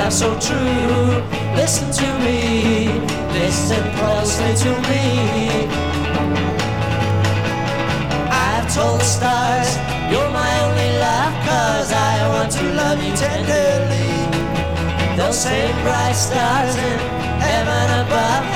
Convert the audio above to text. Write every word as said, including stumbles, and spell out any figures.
love so true. Listen to me, listen closely to me. I've told the stars, you're my only love, 'cause I want to love you tenderly. Those same bright stars in heaven above